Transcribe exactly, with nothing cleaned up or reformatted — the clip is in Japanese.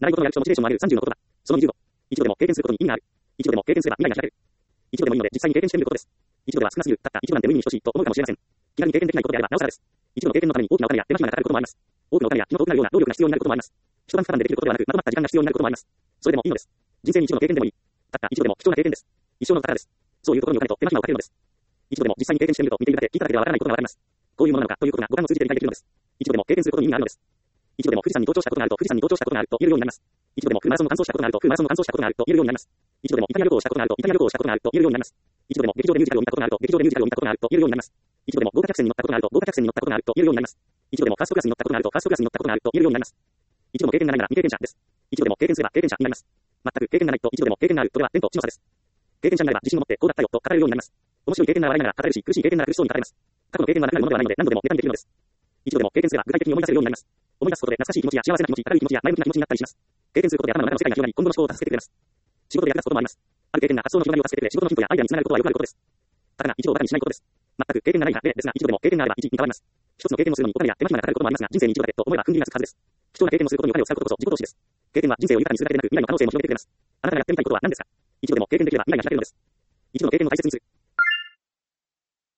習い事のやる気とモチベーションを上げるさんじゅうのことだ。そのにじゅう度。一度でも経験することに意味がある。一度でも経験すれば未来が開ける。一度でもいいので実際に経験してみることです。一度では少なすぎる、たった一度なんて無意味に等しいと思うかもしれません。気軽に経験できないことであればなおさらです。一度の経験のために大きなお金や手間暇がかかることもあります。多くのお金や気の遠くなるような労力が必要になることもあります。一晩二晩でできることではなく、まとまった時間が必要になることもあります。それでもいいのです。人生に一度の経験でもいい。たった一度でも貴重な経験です。一生の宝です。そういうところにお金と手間暇をかけるのです。一度でも実際に経験してみると見ているだけ聞いただけではわからないことがわかります。こういうものなのかということが五感を通じて理解できるのです。一度でも経験することに意味があるのです。一度でも富士山に登頂したことがあると富士山に登頂したことがあると言えるようになります。一度でもフルマラソンの完走したことがあるとフルマラソンの完走したことがあると言えるようになります。一度でもイタリア旅行をしたことがあるとイタリア旅行をしたことがあると言えるようになります。一度でも劇場でミュージカルを見たことがあると劇場でミュージカルを見たことがあると言えるようになります。一度でも豪華客船に乗ったことがあると豪華客船に乗ったことがあると言えるようになります。一度でもファーストクラスに乗ったことがあるとファーストクラスに乗ったことがあると言えるようになります。一度の経験がないなら未経験者です。一度でも経験すれば経験者になります。全く経験がないと一度でも経験があるとでは天と地の差です。経験者になれば自信を持ってこうだったよと語れるようになります。面白い経験なら笑いながら語れるし苦しい経験なら苦しそうに語れます。過去の経験はなくなるものではないので何度でもネタにできるのです。一度でも経験すれば具体的に思い出せるようになります。思い出すことで懐かしい気持ちや幸せな気持ち、明るい気持ちや前向きな気持ちになったりします。経験することで頭の中の世界が広がり、今後の思考を助けてくれます。仕事で役立つこともあります。ある経験が発想の広がりを助けてくれ、仕事のヒントやアイデアにつながることはよくあることです。ただ一度をバカにしないことです。全く経験がないが例ですが、一度でも経験があれば一に変わります。一つの経験をするのにお金や手間暇がかかることもありますが、人生に一度だけと思えば踏ん切りがつくはずです。貴重な経験をすることにお金を使うことこそ自己投資です。経験は人生を豊かにするだけでなく、未来の可能性も広げてくれます。あなたがやってみたいことは何ですか？一度でも経験できれば未来が開けるのです。一度の経験を大切にする。